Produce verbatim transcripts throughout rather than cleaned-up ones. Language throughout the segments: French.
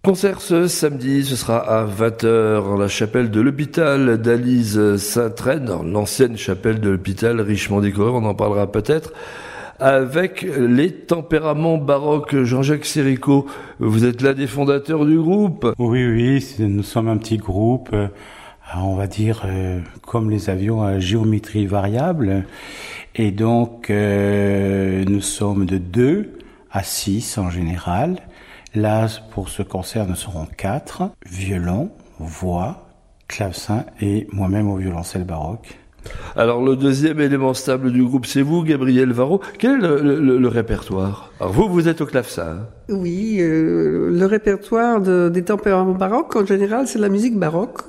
Concert ce samedi, ce sera à vingt heures en la chapelle de l'hôpital d'Alise Sainte-Reine, l'ancienne chapelle de l'hôpital richement décorée, on en parlera peut-être, avec les tempéraments baroques. Jean-Jacques Séricault, vous êtes l'un des fondateurs du groupe. Oui, oui, nous sommes un petit groupe, euh, on va dire euh, comme les avions à géométrie variable, et donc euh, nous sommes de deux à six en général. Là, pour ce concert, nous serons quatre, violon, voix, clavecin et moi-même au violoncelle baroque. Alors, le deuxième élément stable du groupe, c'est vous, Gabriel Varro. Quel est le, le, le répertoire? Alors, vous, vous êtes au clavecin. Hein? Oui, euh, le répertoire de, des tempéraments baroques, en général, c'est la musique baroque.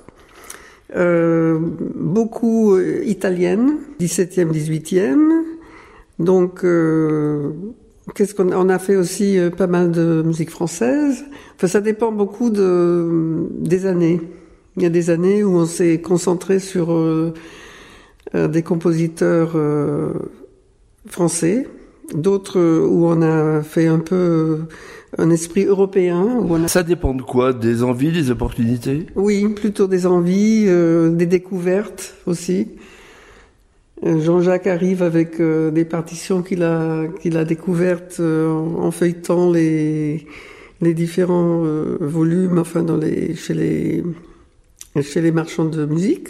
Euh, beaucoup euh, italienne, dix-septième, dix-huitième. Donc... Euh, Qu'est-ce qu'on on a fait aussi euh, pas mal de musique française. Enfin, ça dépend beaucoup de des années. Il y a des années où on s'est concentré sur euh, euh, des compositeurs euh, français, d'autres euh, où on a fait un peu euh, un esprit européen. Où on a... Ça dépend de quoi? Des envies, des opportunités? Oui, plutôt des envies, euh, des découvertes aussi. Jean-Jacques arrive avec euh, des partitions qu'il a qu'il a découvertes euh, en, en feuilletant les les différents euh, volumes, enfin dans les chez les chez les marchands de musique,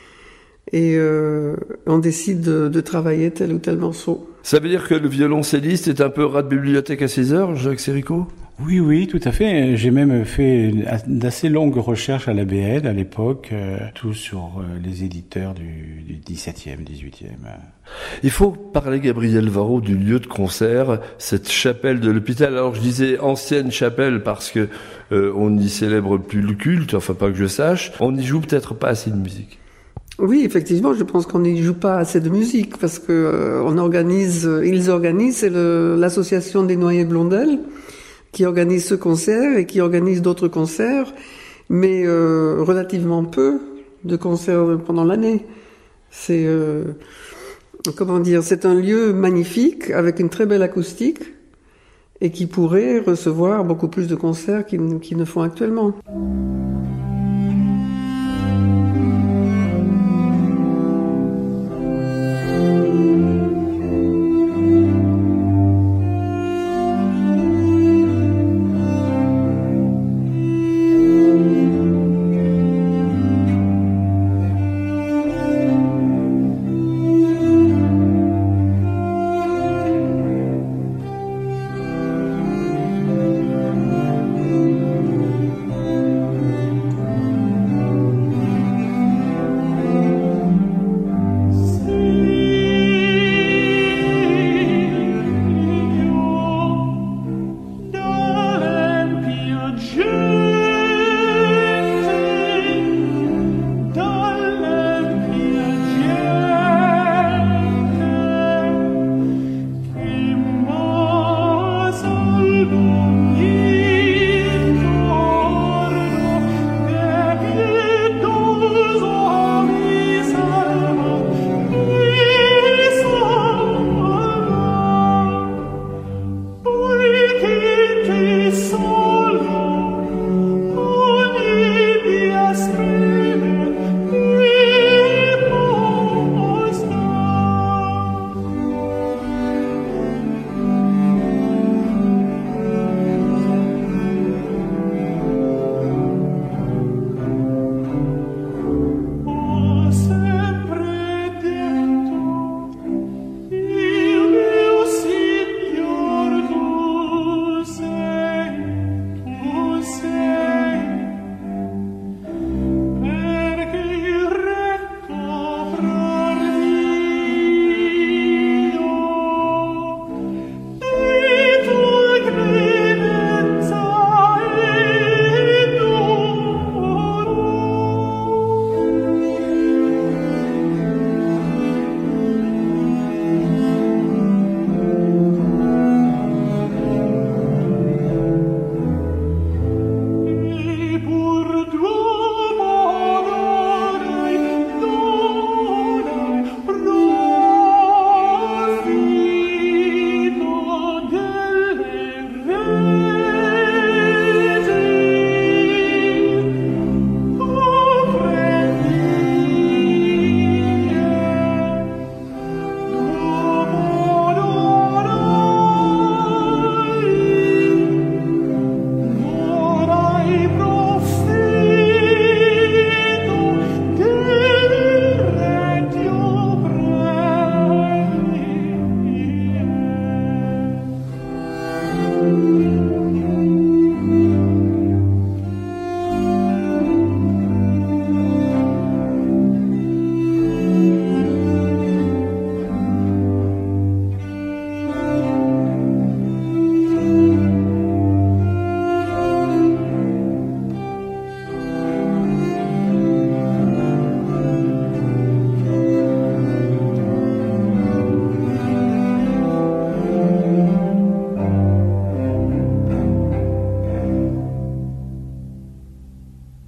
et euh, on décide de, de travailler tel ou tel morceau. Ça veut dire que le violoncelliste est un peu rat de bibliothèque à six heures, Jacques Séricault? Oui, oui, tout à fait. J'ai même fait d'assez longues recherches à la B N à l'époque, euh, tout sur euh, les éditeurs du, du dix-septième, dix-huitième. Il faut parler, Gabriel Varro, du lieu de concert, cette chapelle de l'hôpital. Alors je disais ancienne chapelle parce que euh, on n'y célèbre plus le culte, enfin pas que je sache. On n'y joue peut-être pas assez de musique. Oui, effectivement, je pense qu'on n'y joue pas assez de musique parce que euh, on organise, ils organisent, c'est le, l'association des Noyers Blondel qui organise ce concert et qui organise d'autres concerts, mais euh, relativement peu de concerts pendant l'année. C'est euh, comment dire, c'est un lieu magnifique avec une très belle acoustique et qui pourrait recevoir beaucoup plus de concerts qu'ils, qu'ils ne font actuellement.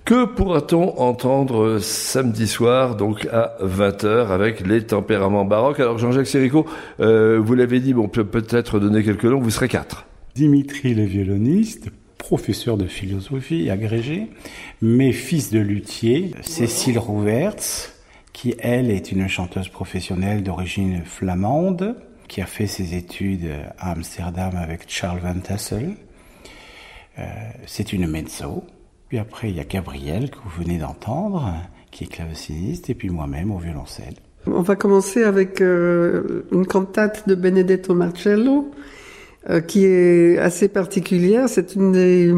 Que pourra-t-on entendre samedi soir, donc à vingt heures, avec les tempéraments baroques? Alors Jean-Jacques Séricault, euh, vous l'avez dit, bon, peut peut-être donner quelques noms, vous serez quatre. Dimitri le violoniste, professeur de philosophie agrégé, mais fils de luthier, Cécile Rouverts, qui elle est une chanteuse professionnelle d'origine flamande, qui a fait ses études à Amsterdam avec Charles Van Tassel. Euh, c'est une mezzo. Puis après, il y a Gabriel, que vous venez d'entendre, qui est claveciniste, et puis moi-même au violoncelle. On va commencer avec euh, une cantate de Benedetto Marcello, euh, qui est assez particulière. C'est une des,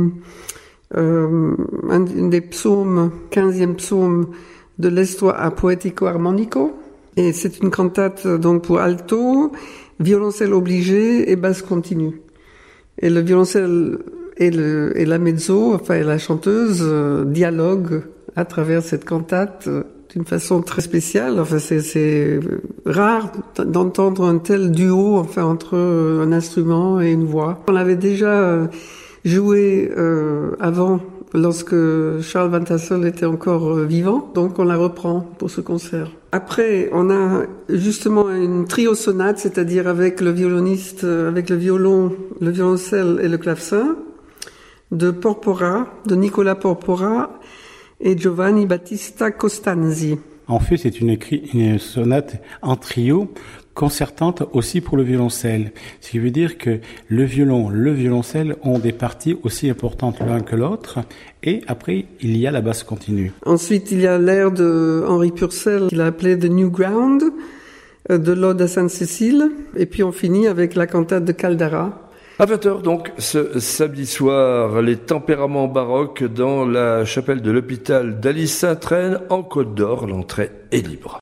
euh, un, une des psaumes, quinzième psaume de l'Estoa Poetico Armonico. Et c'est une cantate donc pour alto, violoncelle obligé et basse continue. Et le violoncelle et, le, et la mezzo, enfin la chanteuse, euh, dialoguent à travers cette cantate euh, d'une façon très spéciale. Enfin, c'est, c'est rare d'entendre un tel duo, enfin entre un instrument et une voix. On l'avait déjà joué euh, avant, lorsque Charles Van Tassel était encore vivant, donc on la reprend pour ce concert. Après, on a justement une trio sonate, c'est-à-dire avec le violoniste, avec le violon, le violoncelle et le clavecin, de Porpora, de Nicola Porpora et Giovanni Battista Costanzi. En fait, c'est une, une sonate en trio, concertante aussi pour le violoncelle. Ce qui veut dire que le violon, le violoncelle ont des parties aussi importantes l'un que l'autre. Et après, il y a la basse continue. Ensuite, il y a l'air de Henri Purcell, qu'il a appelé The New Ground, de l'Ode à Sainte-Cécile. Et puis on finit avec la cantate de Caldara. À vingt heures donc, ce samedi soir, les tempéraments baroques dans la chapelle de l'hôpital d'Alice Sainte-Reine en Côte d'Or. L'entrée est libre.